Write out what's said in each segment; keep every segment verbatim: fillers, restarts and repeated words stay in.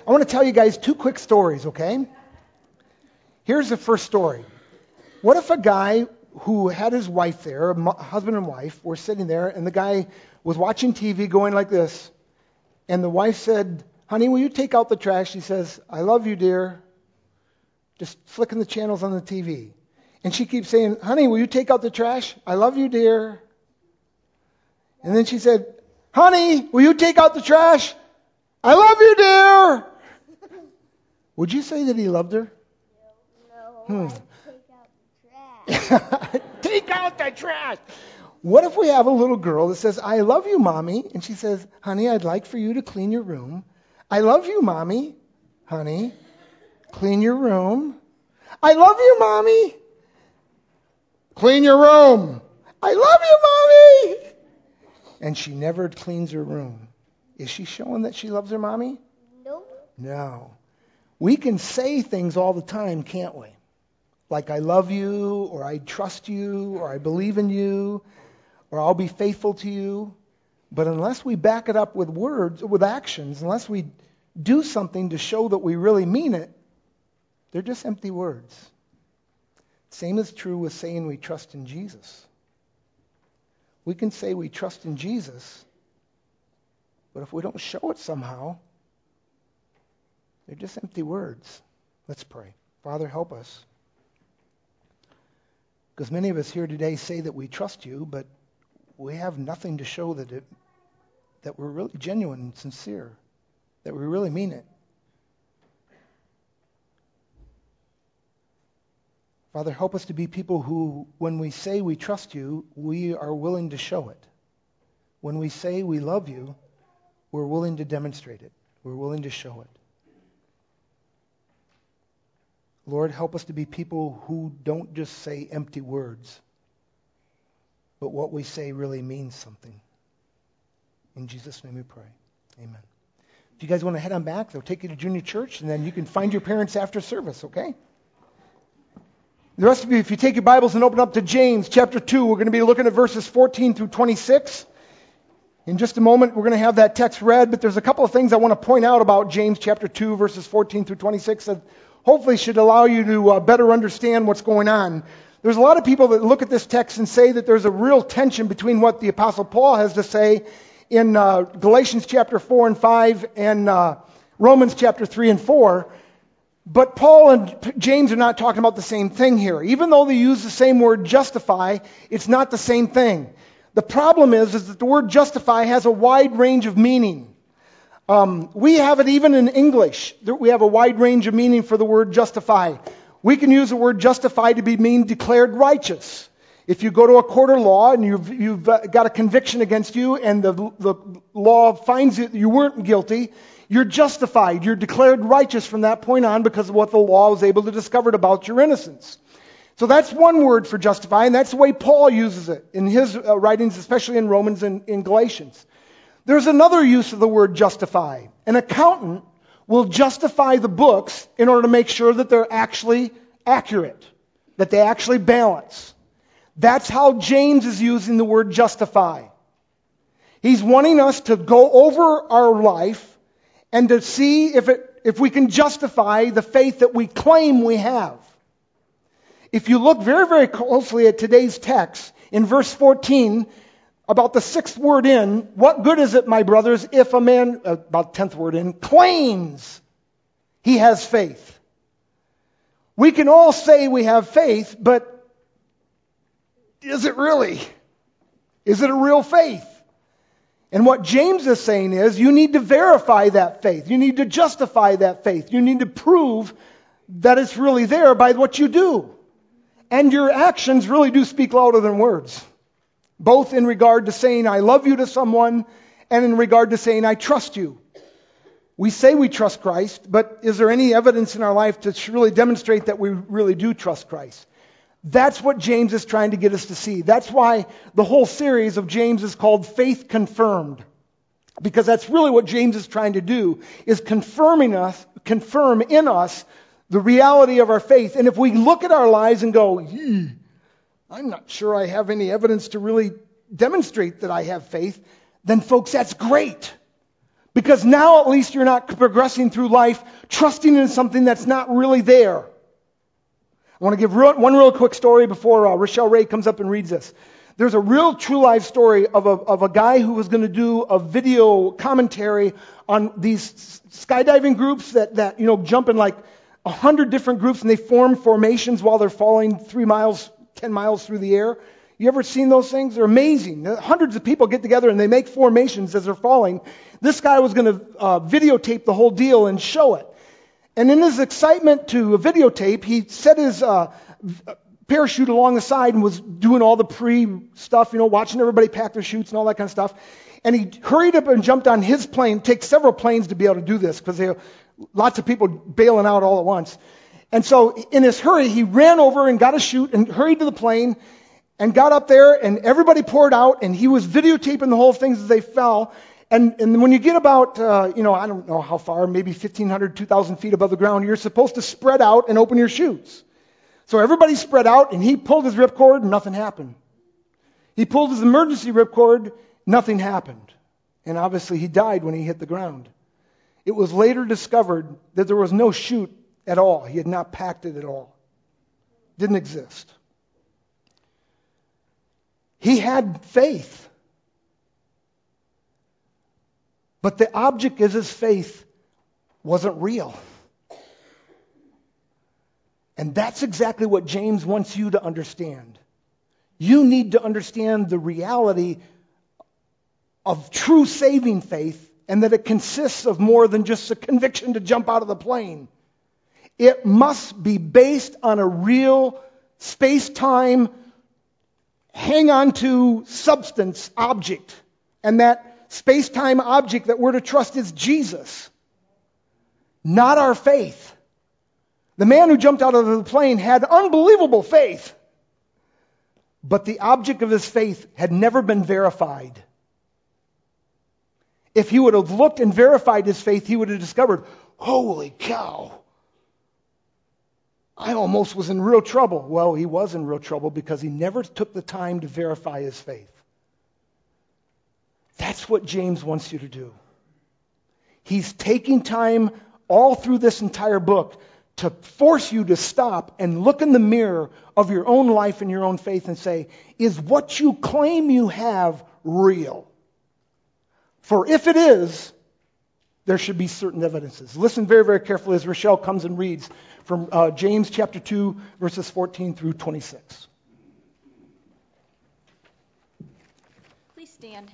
I want to tell you guys two quick stories, okay? Here's the first story. What if a guy who had his wife there, a husband and wife, were sitting there, and the guy was watching T V going like this, and the wife said, honey, will you take out the trash? He says, I love you, dear. Just flicking the channels on the T V. And she keeps saying, honey, will you take out the trash? I love you, dear. And then she said, honey, will you take out the trash? I love you, dear. Would you say that he loved her? No. Hmm. Take out the trash. Take out the trash. What if we have a little girl that says, I love you, Mommy, and she says, honey, I'd like for you to clean your room. I love you, Mommy. Honey, clean your room. I love you, Mommy. Clean your room. I love you, Mommy. And she never cleans her room. Is she showing that she loves her mommy? Nope. No. We can say things all the time, can't we? Like, I love you, or I trust you, or I believe in you, or I'll be faithful to you. But unless we back it up with words, with actions, unless we do something to show that we really mean it, they're just empty words. Same is true with saying we trust in Jesus. We can say we trust in Jesus, but if we don't show it somehow, they're just empty words. Let's pray. Father, help us. Because many of us here today say that we trust you, but we have nothing to show that it, that we're really genuine and sincere, that we really mean it. Father, help us to be people who, when we say we trust you, we are willing to show it. When we say we love you, we're willing to demonstrate it. We're willing to show it. Lord, help us to be people who don't just say empty words, but what we say really means something. In Jesus' name we pray. Amen. If you guys want to head on back, they'll take you to junior church, and then you can find your parents after service, okay? The rest of you, if you take your Bibles and open up to James chapter two, we're going to be looking at verses fourteen through twenty-six. In just a moment, we're going to have that text read, but there's a couple of things I want to point out about James chapter two, verses fourteen through twenty-six that hopefully should allow you to uh, better understand what's going on. There's a lot of people that look at this text and say that there's a real tension between what the Apostle Paul has to say in uh, Galatians chapter four and five and uh, Romans chapter three and four. But Paul and James are not talking about the same thing here. Even though they use the same word justify, it's not the same thing. The problem is, is that the word justify has a wide range of meaning. Um, we have it even in English. We have a wide range of meaning for the word justify. We can use the word justify to be mean declared righteous. If you go to a court of law and you've, you've got a conviction against you and the, the law finds that you weren't guilty, you're justified. You're declared righteous from that point on because of what the law was able to discover about your innocence. So that's one word for justify, and that's the way Paul uses it in his uh, writings, especially in Romans and in Galatians. There's another use of the word justify. An accountant will justify the books in order to make sure that they're actually accurate, that they actually balance. That's how James is using the word justify. He's wanting us to go over our life and to see if it, if we can justify the faith that we claim we have. If you look very, very closely at today's text, in verse fourteen, about the sixth word in, what good is it, my brothers, if a man, about tenth word in, claims he has faith? We can all say we have faith, but is it really? Is it a real faith? And what James is saying is, you need to verify that faith. You need to justify that faith. You need to prove that it's really there by what you do. And your actions really do speak louder than words. Both in regard to saying, I love you to someone, and in regard to saying, I trust you. We say we trust Christ, but is there any evidence in our life to really demonstrate that we really do trust Christ? That's what James is trying to get us to see. That's why the whole series of James is called Faith Confirmed. Because that's really what James is trying to do, is confirming us, confirm in us the reality of our faith. And if we look at our lives and go, I'm not sure I have any evidence to really demonstrate that I have faith, then folks, that's great. Because now at least you're not progressing through life trusting in something that's not really there. I want to give real, one real quick story before uh, Rochelle Ray comes up and reads this. There's a real true life story of a, of a guy who was going to do a video commentary on these skydiving groups that, that you know, jump in like a hundred different groups and they form formations while they're falling three miles, ten miles through the air. You ever seen those things? They're amazing. Hundreds of people get together and they make formations as they're falling. This guy was going to uh, videotape the whole deal and show it. And in his excitement to videotape, he set his uh, parachute along the side and was doing all the pre-stuff, you know, watching everybody pack their chutes and all that kind of stuff. And he hurried up and jumped on his plane. It takes several planes to be able to do this because there are lots of people bailing out all at once. And so in his hurry, he ran over and got a chute and hurried to the plane and got up there, and everybody poured out, and he was videotaping the whole thing as they fell. And, and when you get about, uh, you know, I don't know how far, maybe fifteen hundred, two thousand feet above the ground, you're supposed to spread out and open your chutes. So everybody spread out, and he pulled his ripcord, and nothing happened. He pulled his emergency ripcord, nothing happened. And obviously he died when he hit the ground. It was later discovered that there was no chute at all. He had not packed it at all. Didn't exist. He had faith. But the object of his faith wasn't real. And that's exactly what James wants you to understand. You need to understand the reality of true saving faith and that it consists of more than just a conviction to jump out of the plane. It must be based on a real space-time hang on to substance object. And that space-time object that we're to trust is Jesus, not our faith. The man who jumped out of the plane had unbelievable faith, but the object of his faith had never been verified. If he would have looked and verified his faith, he would have discovered, holy cow, I almost was in real trouble. Well, he was in real trouble because he never took the time to verify his faith. That's what James wants you to do. He's taking time all through this entire book to force you to stop and look in the mirror of your own life and your own faith and say, is what you claim you have real? For if it is, there should be certain evidences. Listen very, very carefully as Rochelle comes and reads from uh, James chapter two, verses fourteen through twenty-six. Please stand.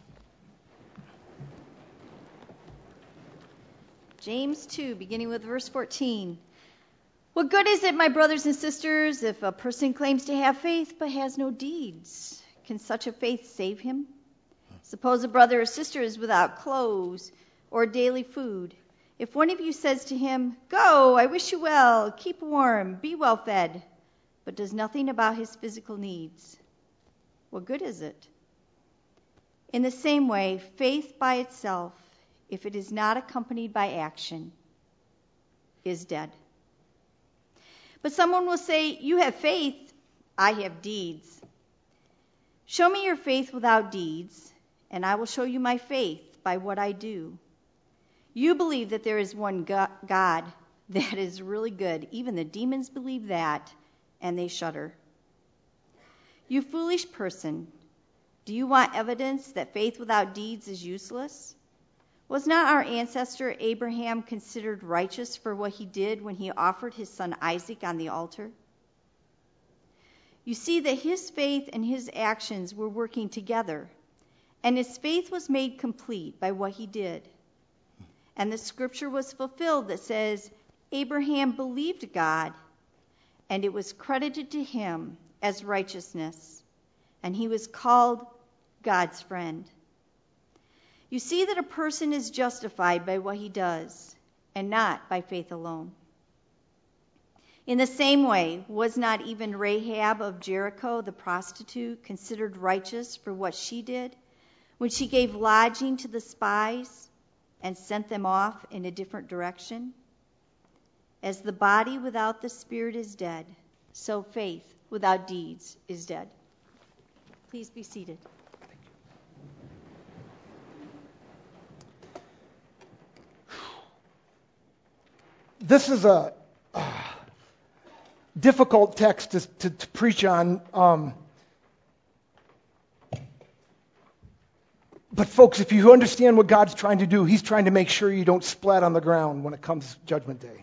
James two, beginning with verse fourteen. What good is it, my brothers and sisters, if a person claims to have faith but has no deeds? Can such a faith save him? Suppose a brother or sister is without clothes or daily food. If one of you says to him, "Go, I wish you well, keep warm, be well fed," but does nothing about his physical needs, what good is it? In the same way, faith by itself, if it is not accompanied by action, is dead. But someone will say, "You have faith, I have deeds." Show me your faith without deeds, and I will show you my faith by what I do. You believe that there is one God. That is really good. Even the demons believe that, and they shudder. You foolish person, do you want evidence that faith without deeds is useless? Was not our ancestor Abraham considered righteous for what he did when he offered his son Isaac on the altar? You see that his faith and his actions were working together, and his faith was made complete by what he did. And the scripture was fulfilled that says, Abraham believed God, and it was credited to him as righteousness, and he was called God's friend. You see that a person is justified by what he does, and not by faith alone. In the same way, was not even Rahab of Jericho, the prostitute, considered righteous for what she did, when she gave lodging to the spies and sent them off in a different direction? As the body without the spirit is dead, so faith without deeds is dead. Please be seated. this is a uh, difficult text to, to, to preach on. Um, but folks, if you understand what God's trying to do, He's trying to make sure you don't splat on the ground when it comes Judgment Day.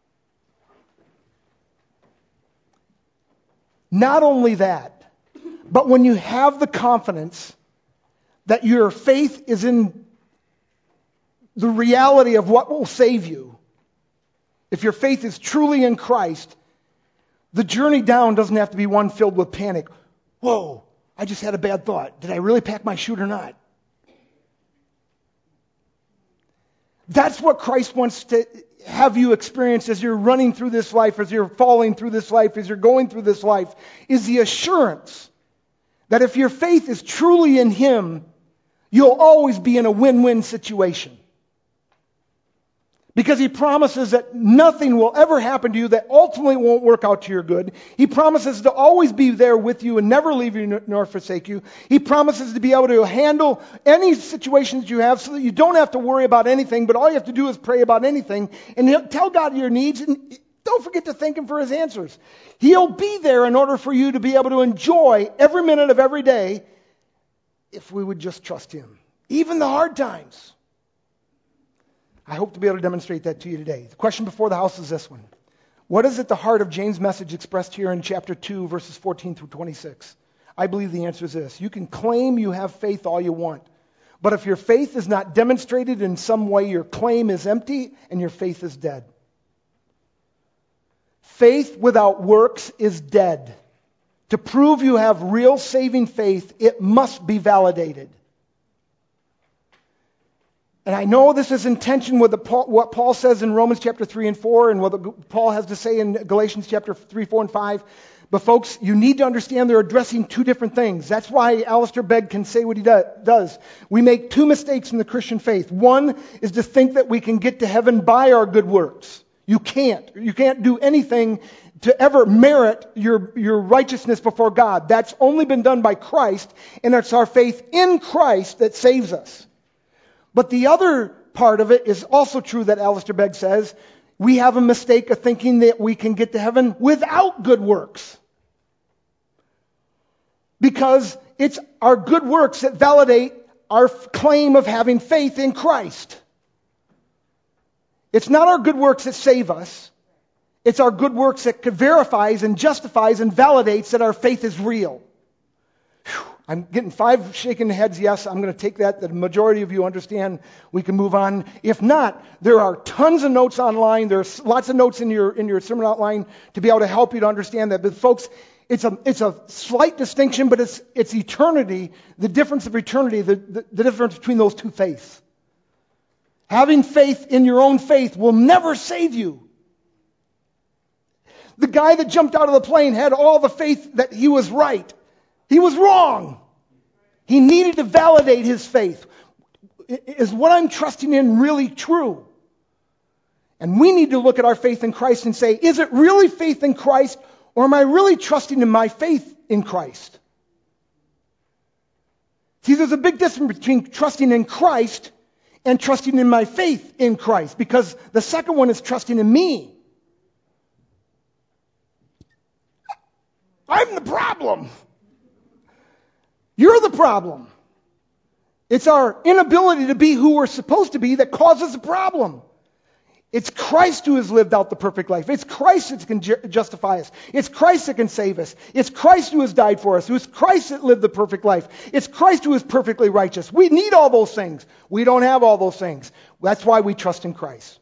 Not only that, but when you have the confidence that your faith is in the reality of what will save you, if your faith is truly in Christ, the journey down doesn't have to be one filled with panic. Whoa, I just had a bad thought. Did I really pack my chute or not? That's what Christ wants to have you experience as you're running through this life, as you're falling through this life, as you're going through this life, is the assurance that if your faith is truly in Him, you'll always be in a win-win situation. Because He promises that nothing will ever happen to you that ultimately won't work out to your good. He promises to always be there with you and never leave you nor forsake you. He promises to be able to handle any situations you have so that you don't have to worry about anything, but all you have to do is pray about anything and tell God your needs, and don't forget to thank Him for His answers. He'll be there in order for you to be able to enjoy every minute of every day if we would just trust Him. Even the hard times. I hope to be able to demonstrate that to you today. The question before the house is this one. What is at the heart of James' message expressed here in chapter two, verses fourteen through twenty-six? I believe the answer is this. You can claim you have faith all you want, but if your faith is not demonstrated in some way, your claim is empty and your faith is dead. Faith without works is dead. To prove you have real saving faith, it must be validated. And I know this is in tension with the Paul, what Paul says in Romans chapter three and four and what Paul has to say in Galatians chapter three, four, and five. But folks, you need to understand they're addressing two different things. That's why Alistair Begg can say what he do, does. We make two mistakes in the Christian faith. One is to think that we can get to heaven by our good works. You can't. You can't do anything to ever merit your, your righteousness before God. That's only been done by Christ, and it's our faith in Christ that saves us. But the other part of it is also true that Alistair Begg says. We have a mistake of thinking that we can get to heaven without good works. Because it's our good works that validate our claim of having faith in Christ. It's not our good works that save us. It's our good works that verifies and justifies and validates that our faith is real. Whew. I'm getting five shaking heads, yes. I'm going to take that. The majority of you understand. We can move on. If not, there are tons of notes online. There's lots of notes in your in your sermon outline to be able to help you to understand that. But folks, it's a it's a slight distinction, but it's it's eternity. The difference of eternity, the, the, the difference between those two faiths. Having faith in your own faith will never save you. The guy that jumped out of the plane had all the faith that he was right. He was wrong. He needed to validate his faith. Is what I'm trusting in really true? And we need to look at our faith in Christ and say, is it really faith in Christ, or am I really trusting in my faith in Christ? See, there's a big difference between trusting in Christ and trusting in my faith in Christ, because the second one is trusting in me. I'm the problem. You're the problem. It's our inability to be who we're supposed to be that causes the problem. It's Christ who has lived out the perfect life. It's Christ that can ju- justify us. It's Christ that can save us. It's Christ who has died for us. It's Christ that lived the perfect life. It's Christ who is perfectly righteous. We need all those things. We don't have all those things. That's why we trust in Christ.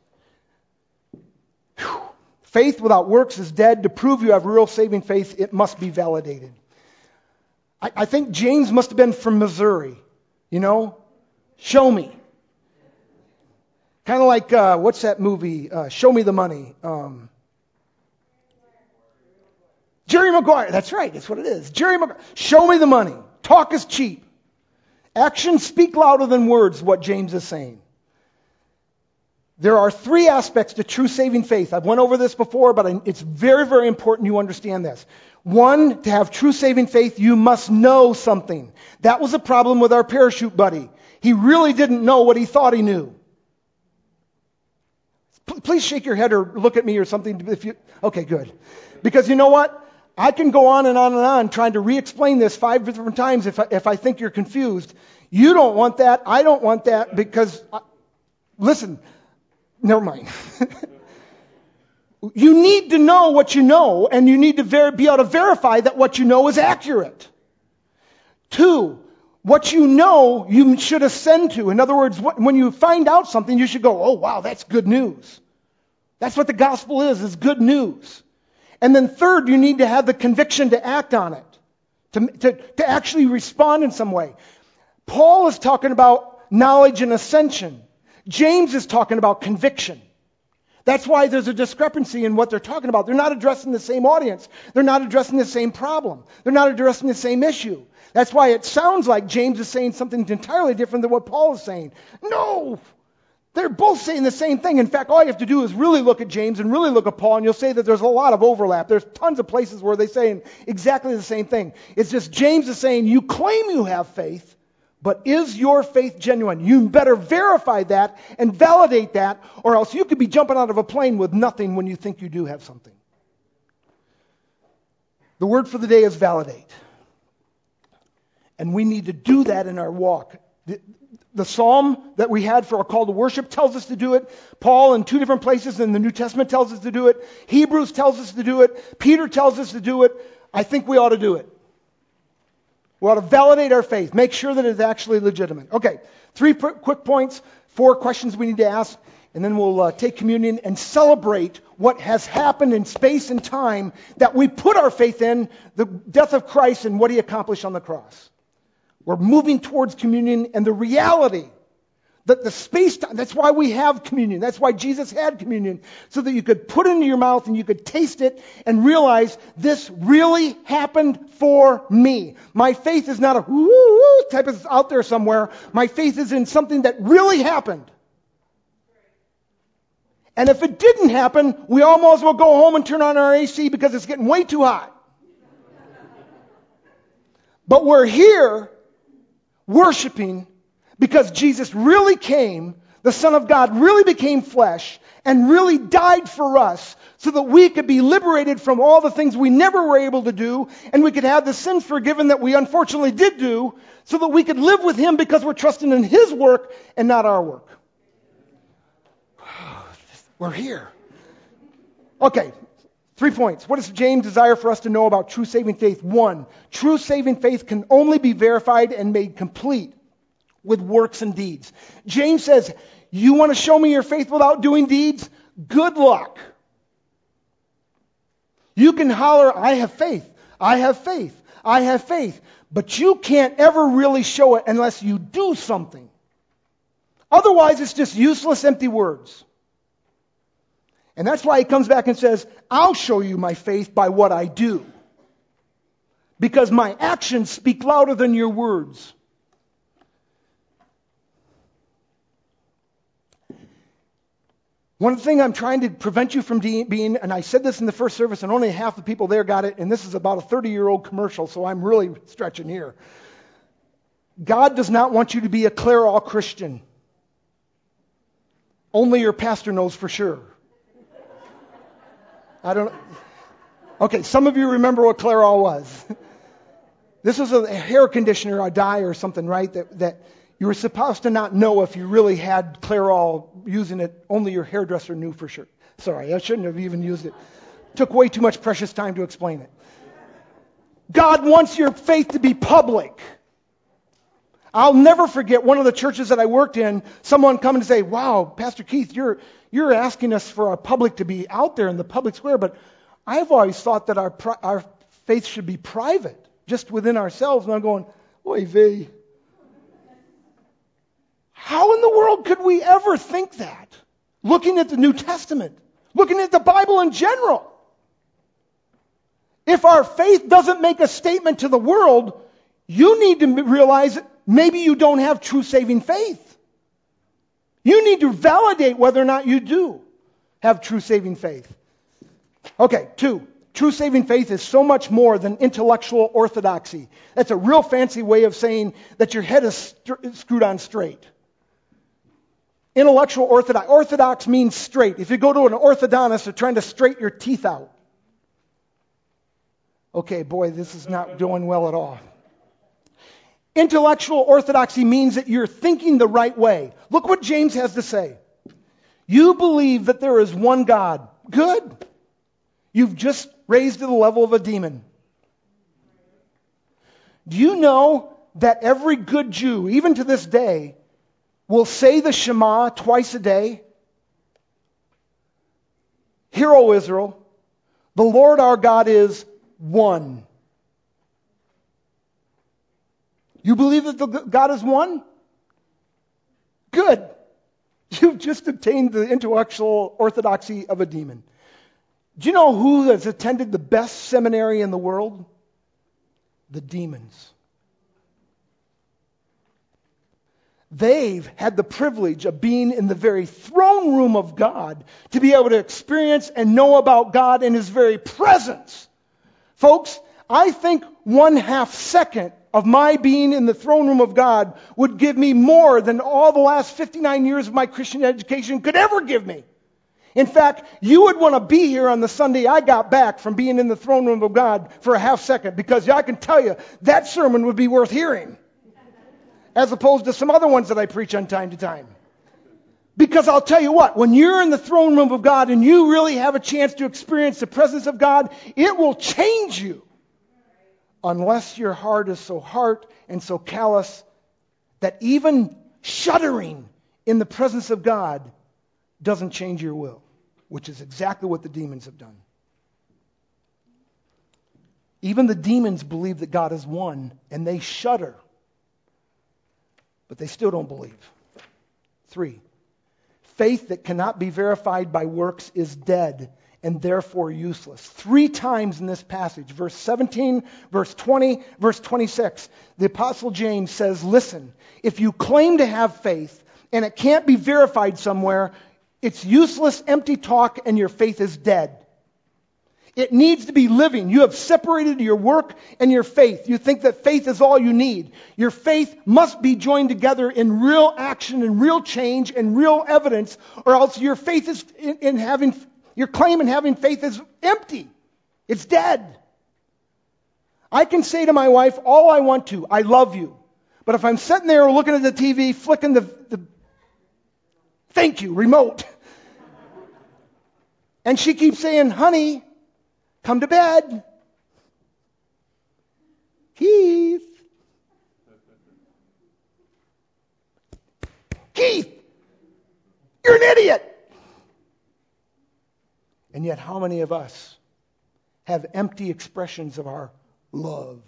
Whew. Faith without works is dead. To prove you have real saving faith, it must be validated. I, I think James must have been from Missouri. You know? Show me. Kind of like, uh, what's that movie? Uh, Show Me the Money. Um, Jerry Maguire. That's right. That's what it is. Jerry Maguire. Show me the money. Talk is cheap. Actions speak louder than words, what James is saying. There are three aspects to true saving faith. I've went over this before, but it's very, very important you understand this. One, to have true saving faith, you must know something. That was a problem with our parachute buddy. He really didn't know what he thought he knew. P- please shake your head or look at me or something. If you, okay, good. Because you know what? I can go on and on and on trying to re-explain this five different times if I, if I think you're confused. You don't want that. I don't want that because, I, listen, never mind. You need to know what you know, and you need to ver- be able to verify that what you know is accurate. Two, what you know you should ascend to. In other words, what, when you find out something, you should go, oh, wow, that's good news. That's what the gospel is, is good news. And then third, you need to have the conviction to act on it, to, to, to actually respond in some way. Paul is talking about knowledge and ascension. James is talking about conviction. That's why there's a discrepancy in what they're talking about. They're not addressing the same audience. They're not addressing the same problem. They're not addressing the same issue. That's why it sounds like James is saying something entirely different than what Paul is saying. No! They're both saying the same thing. In fact, all you have to do is really look at James and really look at Paul, and you'll see that there's a lot of overlap. There's tons of places where they're saying exactly the same thing. It's just James is saying, you claim you have faith, but is your faith genuine? You better verify that and validate that, or else you could be jumping out of a plane with nothing when you think you do have something. The word for the day is validate. And we need to do that in our walk. The, the psalm that we had for our call to worship tells us to do it. Paul in two different places in the New Testament tells us to do it. Hebrews tells us to do it. Peter tells us to do it. I think we ought to do it. We ought to validate our faith. Make sure that it's actually legitimate. Okay, three p- quick points, four questions we need to ask, and then we'll uh, take communion and celebrate what has happened in space and time that we put our faith in, the death of Christ and what He accomplished on the cross. We're moving towards communion and the reality that the space time, that's why we have communion. That's why Jesus had communion, so that you could put it into your mouth and you could taste it and realize this really happened for me. My faith is not a woo type of out there somewhere. My faith is in something that really happened. And if it didn't happen, we all might as well go home and turn on our A C because it's getting way too hot. But we're here worshiping because Jesus really came, the Son of God really became flesh, and really died for us so that we could be liberated from all the things we never were able to do, and we could have the sins forgiven that we unfortunately did do, so that we could live with Him because we're trusting in His work and not our work. We're here. Okay, three points. What does James desire for us to know about true saving faith? One, true saving faith can only be verified and made complete with works and deeds. James says, you want to show me your faith without doing deeds? Good luck. You can holler, I have faith, I have faith, I have faith. But you can't ever really show it unless you do something. Otherwise, it's just useless, empty words. And that's why he comes back and says, I'll show you my faith by what I do. Because my actions speak louder than your words. One thing I'm trying to prevent you from de- being, and I said this in the first service, and only half the people there got it, and this is about a thirty-year-old commercial, so I'm really stretching here. God does not want you to be a Clairol Christian. Only your pastor knows for sure. I don't. Okay, some of you remember what Clairol was. This was a hair conditioner, a dye or something, right? That that you were supposed to not know if you really had Clairol using it. Only your hairdresser knew for sure. Sorry, I shouldn't have even used it. Took way too much precious time to explain it. God wants your faith to be public. I'll never forget one of the churches that I worked in, someone come and say, wow, Pastor Keith, you're you're asking us for our public to be out there in the public square, but I've always thought that our our faith should be private, just within ourselves. And I'm going, oy vey. How in the world could we ever think that? Looking at the New Testament, looking at the Bible in general. If our faith doesn't make a statement to the world, you need to realize maybe you don't have true saving faith. You need to validate whether or not you do have true saving faith. Okay, two. True saving faith is so much more than intellectual orthodoxy. That's a real fancy way of saying that your head is st- screwed on straight. Intellectual orthodox. Orthodox means straight. If you go to an orthodontist, they're trying to straighten your teeth out. Okay, boy, this is not doing well at all. Intellectual orthodoxy means that you're thinking the right way. Look what James has to say. You believe that there is one God. Good. You've just raised to the level of a demon. Do you know that every good Jew, even to this day, will say the Shema twice a day? Hear, O Israel, the Lord our God is one. You believe that the God is one? Good. You've just obtained the intellectual orthodoxy of a demon. Do you know who has attended the best seminary in the world? The demons. They've had the privilege of being in the very throne room of God to be able to experience and know about God in His very presence. Folks, I think one half second of my being in the throne room of God would give me more than all the last fifty-nine years of my Christian education could ever give me. In fact, you would want to be here on the Sunday I got back from being in the throne room of God for a half second, because I can tell you that sermon would be worth hearing, as opposed to some other ones that I preach on time to time. Because I'll tell you what, when you're in the throne room of God and you really have a chance to experience the presence of God, it will change you. Unless your heart is so hard and so callous that even shuddering in the presence of God doesn't change your will, which is exactly what the demons have done. Even the demons believe that God is one, and they shudder. But they still don't believe. Three, faith that cannot be verified by works is dead and therefore useless. Three times in this passage, verse seventeen, verse twenty, verse twenty-six, the Apostle James says, listen, if you claim to have faith and it can't be verified somewhere, it's useless, empty talk, and your faith is dead. It needs to be living. You have separated your work and your faith. You think that faith is all you need. Your faith must be joined together in real action and real change and real evidence, or else your faith is in, in having, your claim in having faith is empty. It's dead. I can say to my wife all I want to, I love you. But if I'm sitting there looking at the T V, flicking the, the thank you, remote, and she keeps saying, honey, come to bed. Keith. Keith, you're an idiot. And yet how many of us have empty expressions of our love?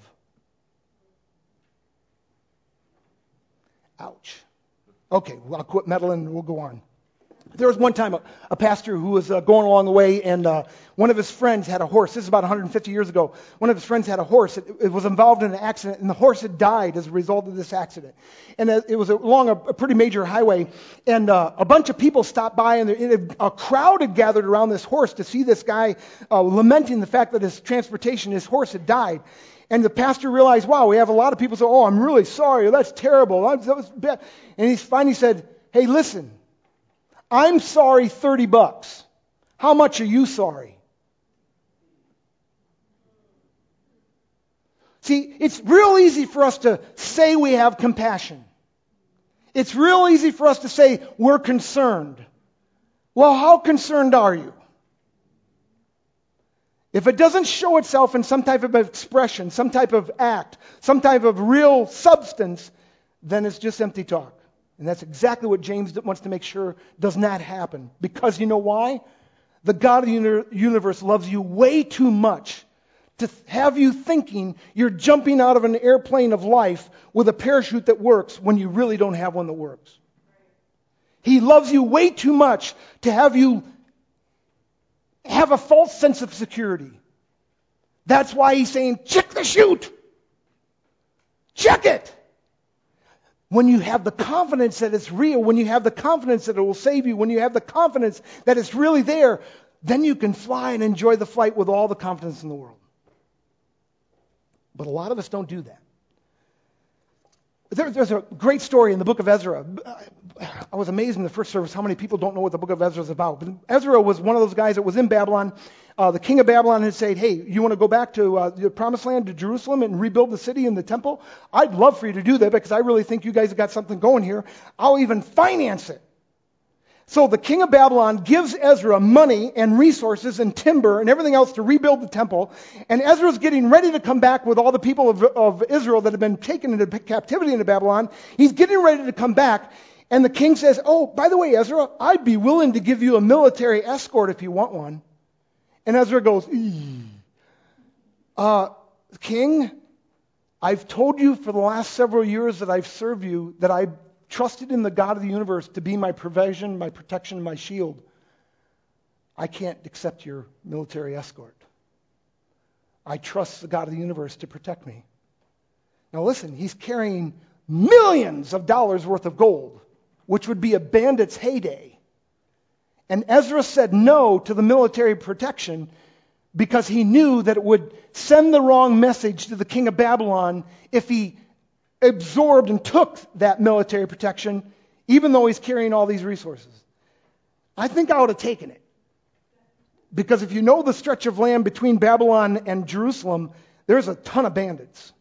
Ouch. Okay, well, I'll quit meddling and we'll go on. There was one time a, a pastor who was uh, going along the way, and uh, one of his friends had a horse. This is about one hundred fifty years ago. One of his friends had a horse. It, it was involved in an accident, and the horse had died as a result of this accident. And uh, it was along a, a pretty major highway, and uh, a bunch of people stopped by, and, there, and a crowd had gathered around this horse to see this guy uh, lamenting the fact that his transportation, his horse, had died. And the pastor realized, wow, we have a lot of people say, oh, I'm really sorry. That's terrible. That was bad. And he finally said, hey, listen. I'm sorry, thirty bucks. How much are you sorry? See, it's real easy for us to say we have compassion. It's real easy for us to say we're concerned. Well, how concerned are you? If it doesn't show itself in some type of expression, some type of act, some type of real substance, then it's just empty talk. And that's exactly what James wants to make sure does not happen. Because you know why? The God of the universe loves you way too much to have you thinking you're jumping out of an airplane of life with a parachute that works when you really don't have one that works. He loves you way too much to have you have a false sense of security. That's why he's saying, check the chute. Check it. When you have the confidence that it's real, when you have the confidence that it will save you, when you have the confidence that it's really there, then you can fly and enjoy the flight with all the confidence in the world. But a lot of us don't do that. There, there's a great story in the book of Ezra. I was amazed in the first service how many people don't know what the book of Ezra is about. But Ezra was one of those guys that was in Babylon. Uh, the king of Babylon had said, hey, you want to go back to uh, the promised land, to Jerusalem, and rebuild the city and the temple? I'd love for you to do that because I really think you guys have got something going here. I'll even finance it. So the king of Babylon gives Ezra money and resources and timber and everything else to rebuild the temple. And Ezra's getting ready to come back with all the people of, of Israel that have been taken into captivity into Babylon. He's getting ready to come back. And the king says, oh, by the way, Ezra, I'd be willing to give you a military escort if you want one. And Ezra goes, uh, King, I've told you for the last several years that I've served you that I trusted in the God of the universe to be my provision, my protection, my shield. I can't accept your military escort. I trust the God of the universe to protect me. Now listen, he's carrying millions of dollars worth of gold, which would be a bandit's heyday. And Ezra said no to the military protection because he knew that it would send the wrong message to the king of Babylon if he absorbed and took that military protection, even though he's carrying all these resources. I think I would have taken it. Because if you know the stretch of land between Babylon and Jerusalem, there's a ton of bandits.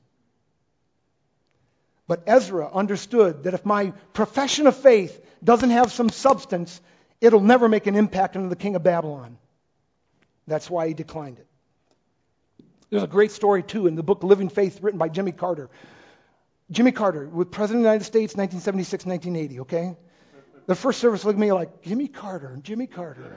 But Ezra understood that if my profession of faith doesn't have some substance, it'll never make an impact on the king of Babylon. That's why he declined it. There's a great story, too, in the book Living Faith, written by Jimmy Carter. Jimmy Carter, with President of the United States, nineteen seventy-six to nineteen eighty, okay? The first service looked at me like, Jimmy Carter, Jimmy Carter.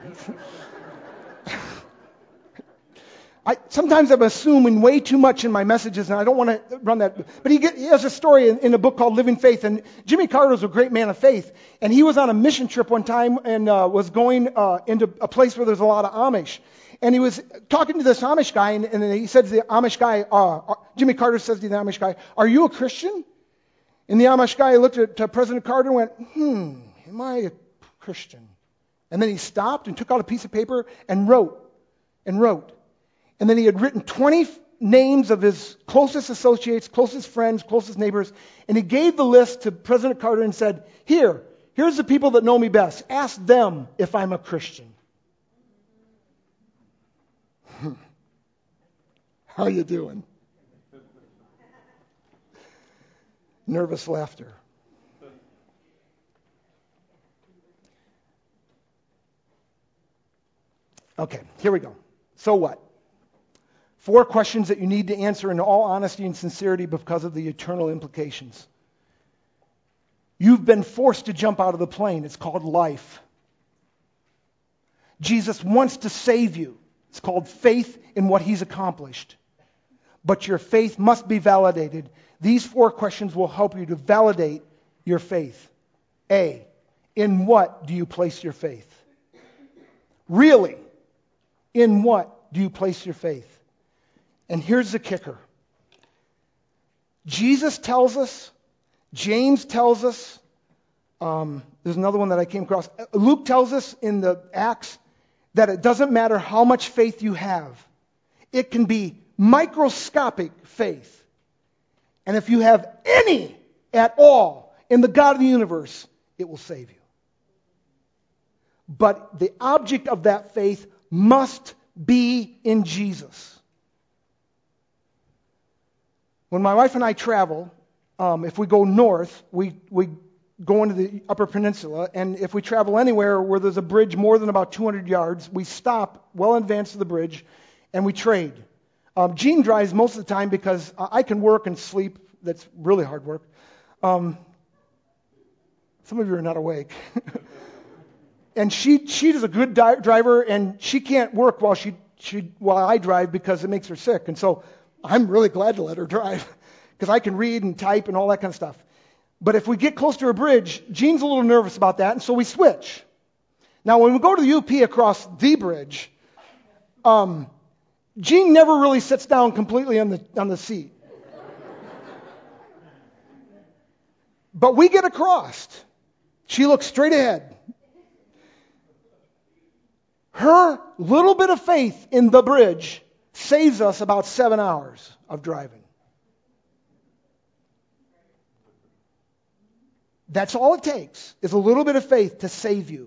I, sometimes I'm assuming way too much in my messages, and I don't want to run that. But he, get, he has a story in, in a book called Living Faith, and Jimmy Carter was a great man of faith. And he was on a mission trip one time and uh, was going uh, into a place where there's a lot of Amish. And he was talking to this Amish guy, and, and he said to the Amish guy, uh, Jimmy Carter says to the Amish guy, are you a Christian? And the Amish guy looked at uh, President Carter and went, hmm, am I a Christian? And then he stopped and took out a piece of paper and wrote, and wrote. And then he had written twenty names of his closest associates, closest friends, closest neighbors, and he gave the list to President Carter and said, here, here's the people that know me best. Ask them if I'm a Christian. How you doing? Nervous laughter. Okay, here we go. So what? Four questions that you need to answer in all honesty and sincerity because of the eternal implications. You've been forced to jump out of the plane. It's called life. Jesus wants to save you. It's called faith in what he's accomplished. But your faith must be validated. These four questions will help you to validate your faith. A, in what do you place your faith? Really, in what do you place your faith? And here's the kicker. Jesus tells us, James tells us, um, there's another one that I came across. Luke tells us in the Acts that it doesn't matter how much faith you have. It can be microscopic faith. And if you have any at all in the God of the universe, it will save you. But the object of that faith must be in Jesus. When my wife and I travel, um, if we go north, we, we go into the Upper Peninsula, and if we travel anywhere where there's a bridge more than about two hundred yards, we stop well in advance of the bridge, and we trade. Um, Jean drives most of the time because I can work and sleep. That's really hard work. Um, some of you are not awake. And she she's a good di- driver, and she can't work while she, she while I drive because it makes her sick. And so I'm really glad to let her drive because I can read and type and all that kind of stuff. But if we get close to a bridge, Jean's a little nervous about that, and so we switch. Now, when we go to the U P across the bridge, um, Jean never really sits down completely on the on the seat. But we get across. She looks straight ahead. Her little bit of faith in the bridge saves us about seven hours of driving. That's all it takes, is a little bit of faith to save you.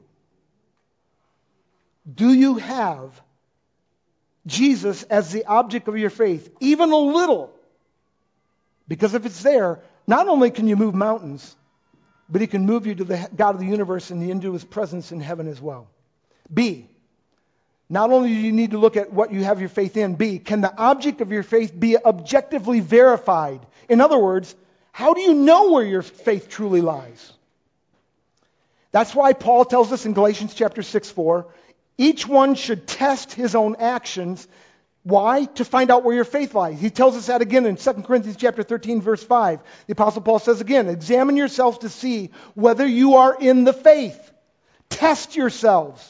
Do you have Jesus as the object of your faith? Even a little. Because if it's there, not only can you move mountains, but he can move you to the God of the universe and into his presence in heaven as well. B, not only do you need to look at what you have your faith in, B, can the object of your faith be objectively verified? In other words, how do you know where your faith truly lies? That's why Paul tells us in Galatians chapter six four, each one should test his own actions. Why? To find out where your faith lies. He tells us that again in Second Corinthians chapter thirteen, verse five. The Apostle Paul says again, examine yourselves to see whether you are in the faith. Test yourselves.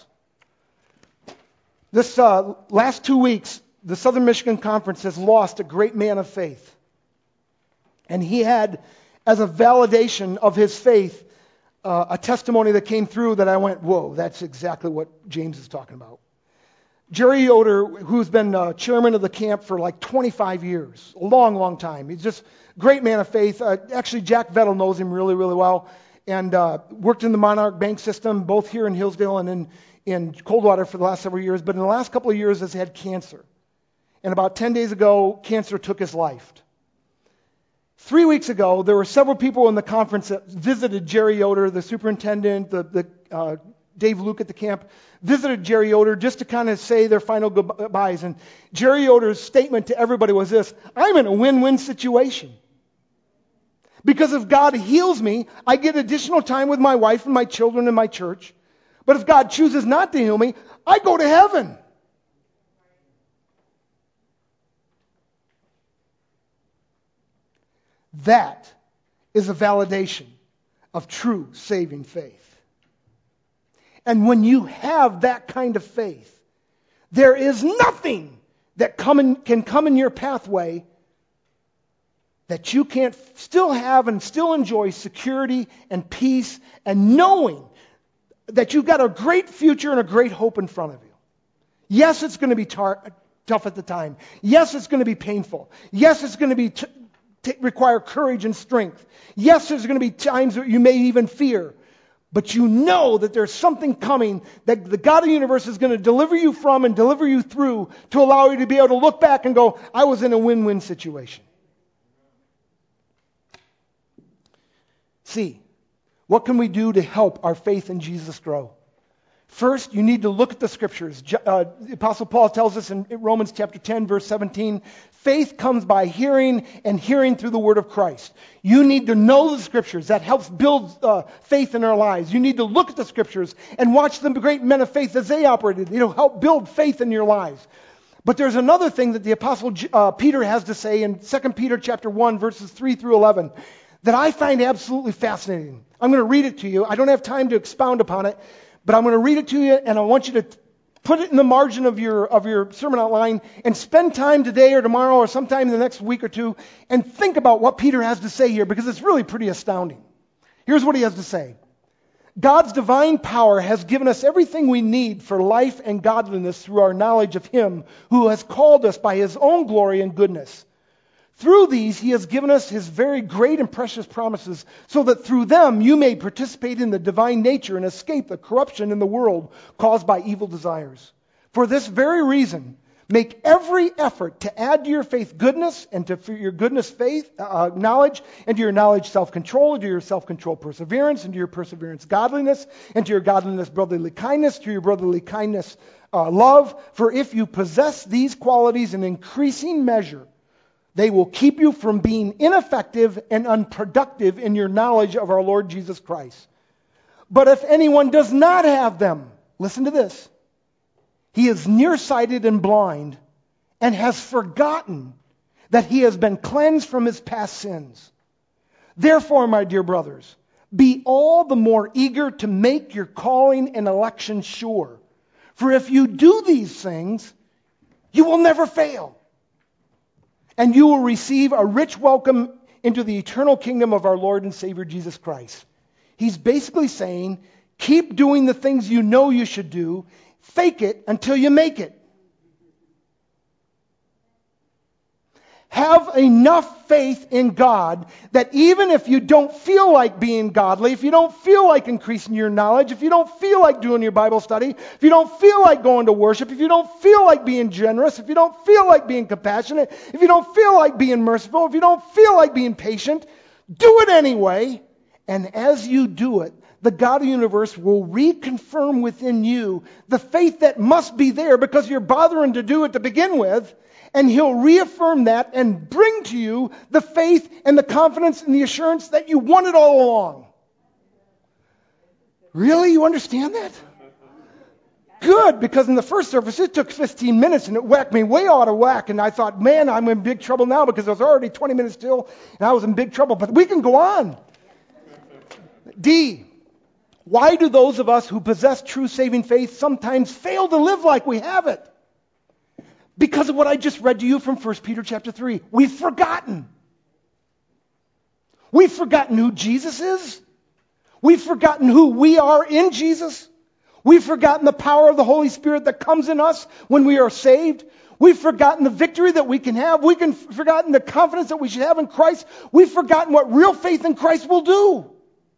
This uh, last two weeks, the Southern Michigan Conference has lost a great man of faith. And he had, as a validation of his faith, uh, a testimony that came through that I went, whoa, that's exactly what James is talking about. Jerry Yoder, who's been uh, chairman of the camp for like twenty-five years, a long, long time. He's just a great man of faith. Uh, actually, Jack Vettel knows him really, really well, and uh, worked in the Monarch Bank system, both here in Hillsdale and in, in Coldwater for the last several years. But in the last couple of years, has had cancer. And about ten days ago, cancer took his life. Three weeks ago, there were several people in the conference that visited Jerry Yoder, the superintendent, the, the uh, Dave Luke at the camp, visited Jerry Yoder just to kind of say their final goodbyes. And Jerry Yoder's statement to everybody was this: I'm in a win-win situation. Because if God heals me, I get additional time with my wife and my children and my church. But if God chooses not to heal me, I go to heaven. That is a validation of true saving faith. And when you have that kind of faith, there is nothing that come in, can come in your pathway that you can't still have and still enjoy security and peace and knowing that you've got a great future and a great hope in front of you. Yes, it's going to be tar- tough at the time. Yes, it's going to be painful. Yes, it's going to be t- t- require courage and strength. Yes, there's going to be times that you may even fear. But you know that there's something coming that the God of the universe is going to deliver you from and deliver you through to allow you to be able to look back and go, I was in a win-win situation. See, what can we do to help our faith in Jesus grow? First, you need to look at the Scriptures. Uh, the Apostle Paul tells us in Romans chapter ten, verse seventeen, faith comes by hearing, and hearing through the word of Christ. You need to know the Scriptures. That helps build uh, faith in our lives. You need to look at the Scriptures and watch the great men of faith as they operated. It'll help build faith in your lives. But there's another thing that the Apostle uh, Peter has to say in Second Peter chapter one, verses three through eleven, that I find absolutely fascinating. I'm going to read it to you. I don't have time to expound upon it. But I'm going to read it to you, and I want you to put it in the margin of your of your sermon outline and spend time today or tomorrow or sometime in the next week or two and think about what Peter has to say here, because it's really pretty astounding. Here's what he has to say. God's divine power has given us everything we need for life and godliness through our knowledge of Him who has called us by His own glory and goodness. Through these, He has given us His very great and precious promises, so that through them you may participate in the divine nature and escape the corruption in the world caused by evil desires. For this very reason, make every effort to add to your faith goodness, and to your goodness faith, uh, knowledge, and to your knowledge self-control, and to your self-control perseverance, and to your perseverance godliness, and to your godliness brotherly kindness, to your brotherly kindness uh, love. For if you possess these qualities in increasing measure, they will keep you from being ineffective and unproductive in your knowledge of our Lord Jesus Christ. But if anyone does not have them, listen to this, he is nearsighted and blind, and has forgotten that he has been cleansed from his past sins. Therefore, my dear brothers, be all the more eager to make your calling and election sure. For if you do these things, you will never fail. And you will receive a rich welcome into the eternal kingdom of our Lord and Savior Jesus Christ. He's basically saying, keep doing the things you know you should do. Fake it until you make it. Have enough faith in God that even if you don't feel like being godly, if you don't feel like increasing your knowledge, if you don't feel like doing your Bible study, if you don't feel like going to worship, if you don't feel like being generous, if you don't feel like being compassionate, if you don't feel like being merciful, if you don't feel like being patient, do it anyway. And as you do it, the God of the universe will reconfirm within you the faith that must be there because you're bothering to do it to begin with. And He'll reaffirm that and bring to you the faith and the confidence and the assurance that you wanted all along. Really? You understand that? Good, because in the first service it took fifteen minutes and it whacked me way out of whack. And I thought, man, I'm in big trouble now because it was already twenty minutes till and I was in big trouble. But we can go on. D. Why do those of us who possess true saving faith sometimes fail to live like we have it? Because of what I just read to you from First Peter chapter three. We've forgotten. We've forgotten who Jesus is. We've forgotten who we are in Jesus. We've forgotten the power of the Holy Spirit that comes in us when we are saved. We've forgotten the victory that we can have. We've forgotten the confidence that we should have in Christ. We've forgotten what real faith in Christ will do.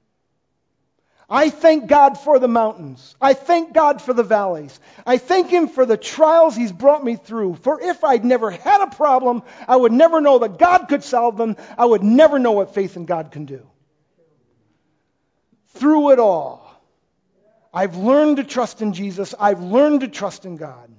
I thank God for the mountains. I thank God for the valleys. I thank Him for the trials He's brought me through. For if I'd never had a problem, I would never know that God could solve them. I would never know what faith in God can do. Through it all, I've learned to trust in Jesus. I've learned to trust in God.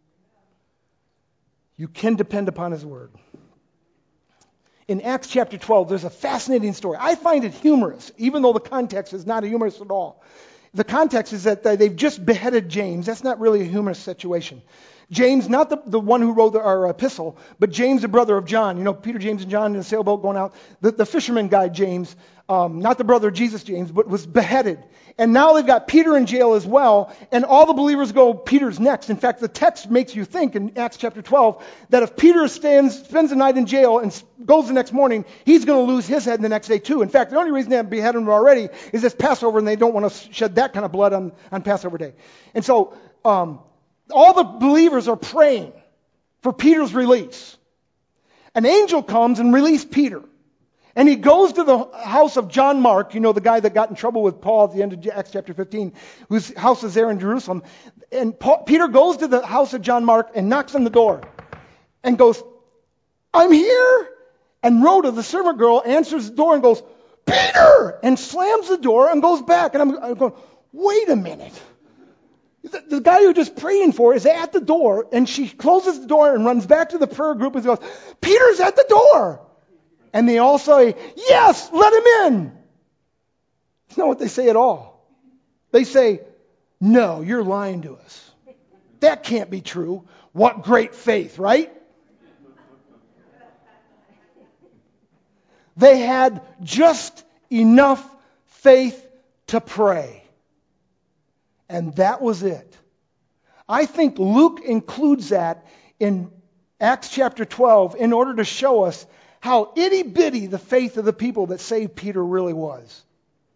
You can depend upon His Word. In Acts chapter twelve, there's a fascinating story. I find it humorous, even though the context is not humorous at all. The context is that they've just beheaded James. That's not really a humorous situation. James, not the, the one who wrote our epistle, but James, the brother of John. You know, Peter, James, and John in the sailboat going out. The, the fisherman guy, James, um, not the brother of Jesus, James, but was beheaded. And now they've got Peter in jail as well, and all the believers go, Peter's next. In fact, the text makes you think in Acts chapter twelve that if Peter stands, spends the night in jail and goes the next morning, he's going to lose his head the next day too. In fact, the only reason they have beheaded him already is it's Passover, and they don't want to shed that kind of blood on, on Passover day. And so um, all the believers are praying for Peter's release. An angel comes and releases Peter. And he goes to the house of John Mark, you know, the guy that got in trouble with Paul at the end of Acts chapter fifteen, whose house is there in Jerusalem. And Paul, Peter goes to the house of John Mark and knocks on the door and goes, I'm here. And Rhoda, the servant girl, answers the door and goes, Peter! And slams the door and goes back. And I'm, I'm going, wait a minute. The, the guy you're just praying for is at the door, and she closes the door and runs back to the prayer group and goes, Peter's at the door. And they all say, yes, let him in. It's not what they say at all. They say, no, you're lying to us. That can't be true. What great faith, right? They had just enough faith to pray. And that was it. I think Luke includes that in Acts chapter twelve in order to show us how itty-bitty the faith of the people that saved Peter really was.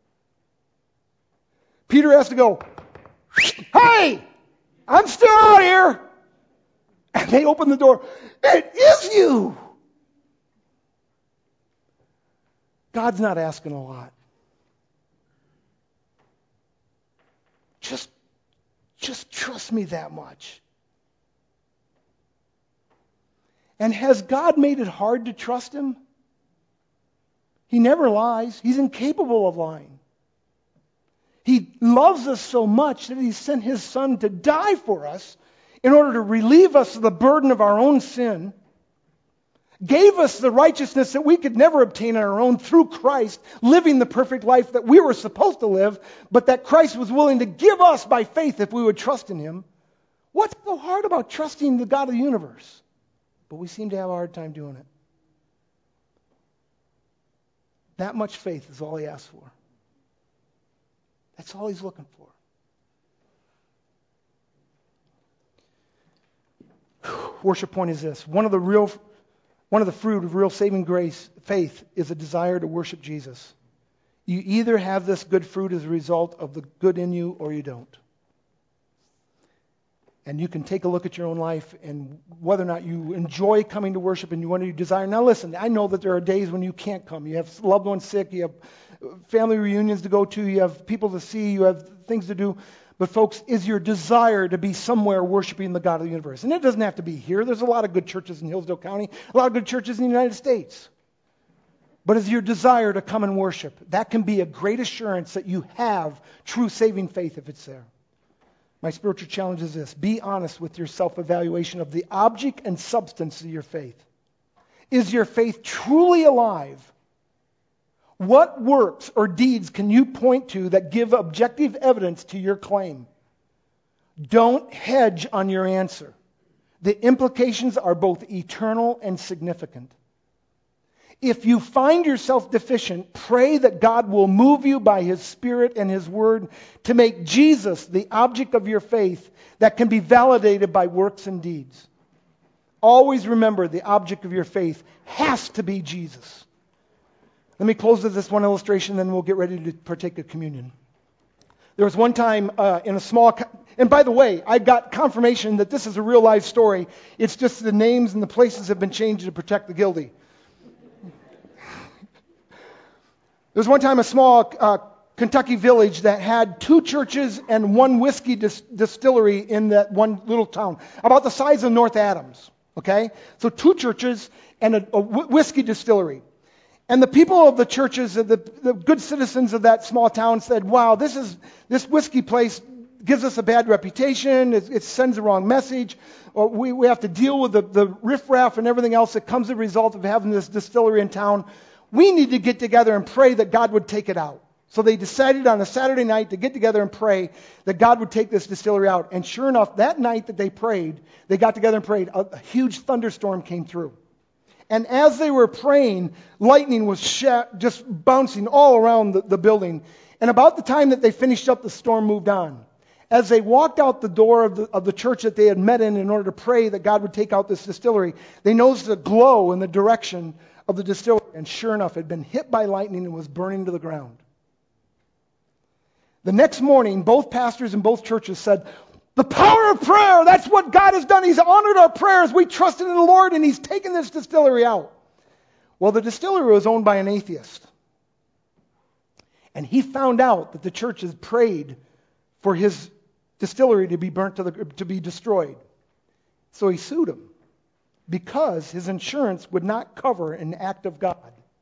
Peter has to go, hey, I'm still out here. And they open the door. It is you. God's not asking a lot. Just, just trust me that much. And has God made it hard to trust Him? He never lies. He's incapable of lying. He loves us so much that He sent His Son to die for us in order to relieve us of the burden of our own sin, gave us the righteousness that we could never obtain on our own through Christ, living the perfect life that we were supposed to live, but that Christ was willing to give us by faith if we would trust in Him. What's so hard about trusting the God of the universe? But we seem to have a hard time doing it. That much faith is all He asks for. That's all He's looking for. Worship point is this. One of the real, one of the fruit of real saving grace, faith, is a desire to worship Jesus. You either have this good fruit as a result of the good in you or you don't. And you can take a look at your own life and whether or not you enjoy coming to worship and you want to desire. Now listen, I know that there are days when you can't come. You have loved ones sick, you have family reunions to go to, you have people to see, you have things to do. But folks, is your desire to be somewhere worshiping the God of the universe? And it doesn't have to be here. There's a lot of good churches in Hillsdale County, a lot of good churches in the United States. But is your desire to come and worship? That can be a great assurance that you have true saving faith if it's there. My spiritual challenge is this. Be honest with your self-evaluation of the object and substance of your faith. Is your faith truly alive? What works or deeds can you point to that give objective evidence to your claim? Don't hedge on your answer. The implications are both eternal and significant. If you find yourself deficient, pray that God will move you by His Spirit and His Word to make Jesus the object of your faith that can be validated by works and deeds. Always remember the object of your faith has to be Jesus. Let me close with this one illustration, then we'll get ready to partake of communion. There was one time uh, in a small... Co- and by the way, I got confirmation that this is a real life story. It's just the names and the places have been changed to protect the guilty. There was one time a small uh, Kentucky village that had two churches and one whiskey dis- distillery in that one little town, about the size of North Adams. Okay, so two churches and a, a whiskey distillery. And the people of the churches, the, the good citizens of that small town said, "Wow, this is this whiskey place gives us a bad reputation. It, it sends the wrong message. Or we, we have to deal with the, the riffraff and everything else that comes as a result of having this distillery in town. We need to get together and pray that God would take it out." So they decided on a Saturday night to get together and pray that God would take this distillery out. And sure enough, that night that they prayed, they got together and prayed, a, a huge thunderstorm came through. And as they were praying, lightning was sh- just bouncing all around the, the building. And about the time that they finished up, the storm moved on. As they walked out the door of the, of the church that they had met in in order to pray that God would take out this distillery, they noticed a glow in the direction of the distillery. And sure enough, it had been hit by lightning and was burning to the ground. The next morning, both pastors in both churches said, "The power of prayer, that's what God has done. He's honored our prayers. We trusted in the Lord and He's taken this distillery out." Well, the distillery was owned by an atheist. And he found out that the church had prayed for his distillery to be burnt to the, to be destroyed. So he sued him because his insurance would not cover an act of God.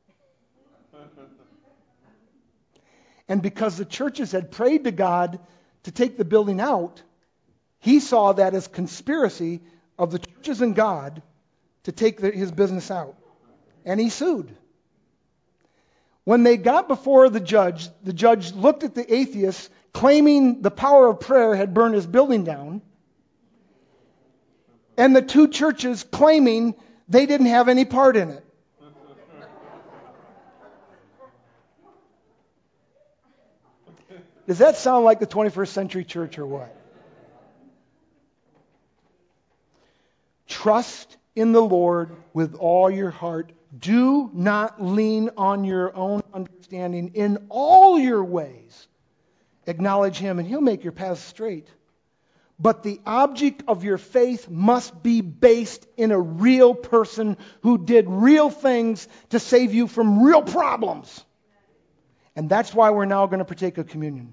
And because the churches had prayed to God to take the building out, he saw that as conspiracy of the churches and God to take the, his business out. And he sued. When they got before the judge, the judge looked at the atheist claiming the power of prayer had burned his building down, and the two churches claiming they didn't have any part in it. Does that sound like the twenty-first century church or what? Trust in the Lord with all your heart. Do not lean on your own understanding. In all your ways, acknowledge Him, and He'll make your paths straight. But the object of your faith must be based in a real person who did real things to save you from real problems. And that's why we're now going to partake of communion.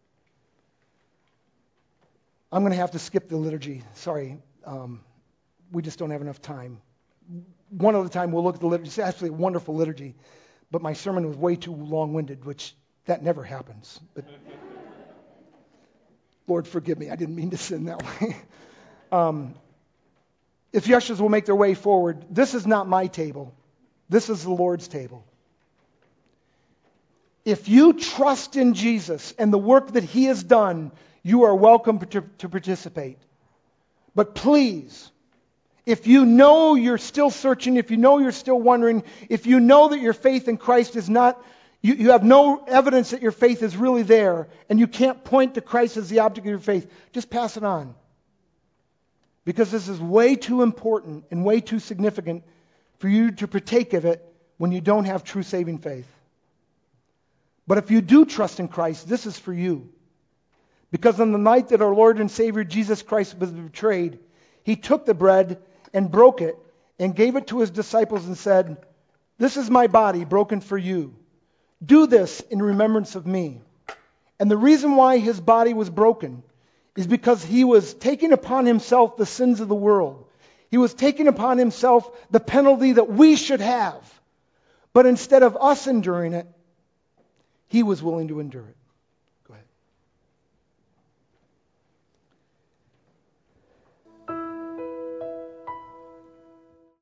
I'm going to have to skip the liturgy. Sorry. Um, we just don't have enough time. One other time we'll look at the liturgy. It's actually a wonderful liturgy. But my sermon was way too long-winded, which that never happens. But Lord, forgive me. I didn't mean to sin that way. um, if the ushers will make their way forward, this is not my table. This is the Lord's table. If you trust in Jesus and the work that He has done, you are welcome to, to participate. But please, if you know you're still searching, if you know you're still wondering, if you know that your faith in Christ is not, you, you have no evidence that your faith is really there, and you can't point to Christ as the object of your faith, just pass it on. Because this is way too important and way too significant for you to partake of it when you don't have true saving faith. But if you do trust in Christ, this is for you. Because on the night that our Lord and Savior Jesus Christ was betrayed, he took the bread and broke it and gave it to his disciples and said, "This is my body broken for you. Do this in remembrance of me." And the reason why his body was broken is because he was taking upon himself the sins of the world. He was taking upon himself the penalty that we should have. But instead of us enduring it, he was willing to endure it.